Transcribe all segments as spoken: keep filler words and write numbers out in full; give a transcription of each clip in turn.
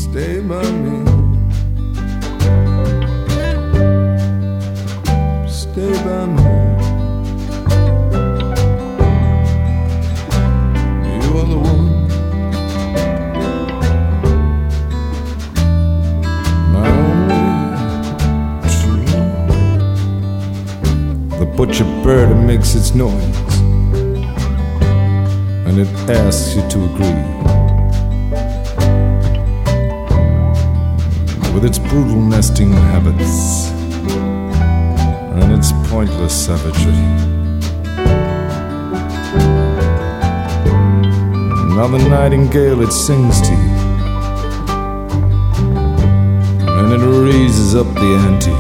stay by me, stay by me. You are the one, my only true. The butcher bird makes its noise, and it asks you to agree with its brutal nesting habits and its pointless savagery. Now the nightingale, it sings to you, and it raises up the ante.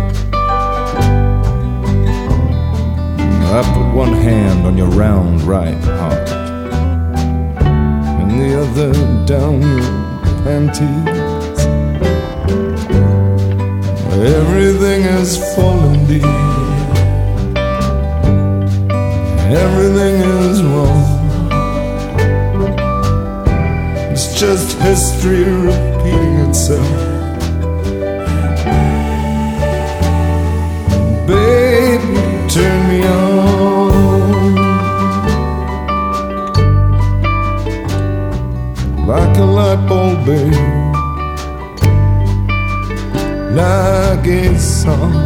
I put one hand on your round right heart, and the other down your panties. Everything has fallen deep, everything is wrong. It's just history repeating itself. Baby, turn me on like a light bulb, babe, like a song.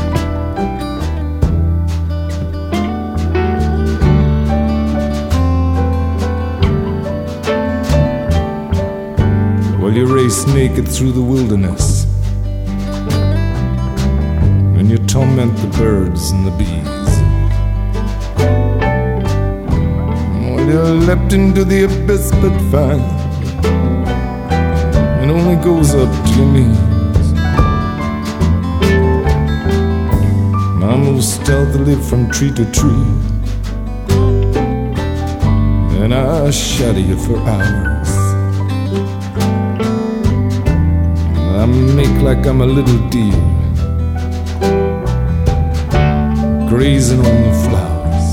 Well, you race naked through the wilderness, and you torment the birds and the bees. Well, you leapt into the abyss, but fine, it only goes up to your knees. I move stealthily from tree to tree, and I shadow you for hours. I make like I'm a little deer grazing on the flowers,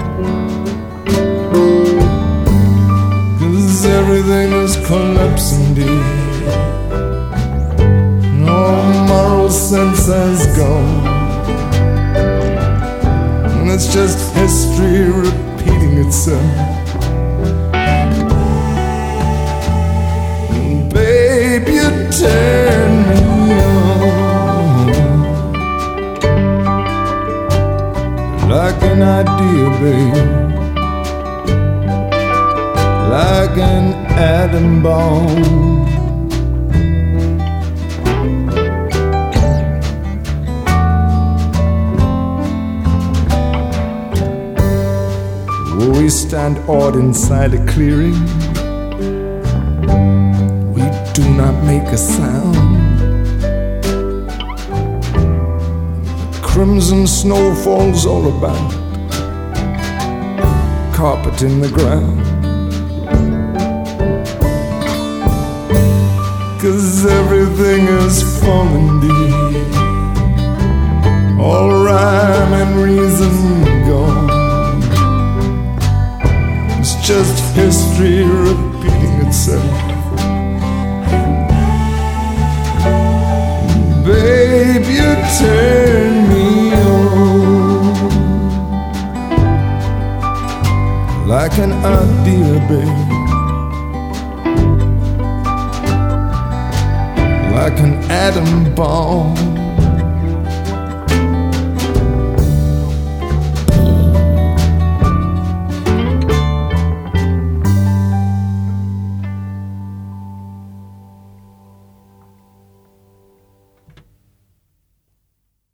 'cause everything is collapsing, dear. All moral sense has gone, and it's just history repeating itself. Babe, you turn me on like an idea, babe, like an atom bomb. We stand awed inside a clearing. We do not make a sound. Crimson snow falls all about, carpet in the ground. 'Cause everything is falling deep, all rhyme and reason gone. It's just history repeating itself. Babe, you turn me on like an idea, babe, like an atom bomb.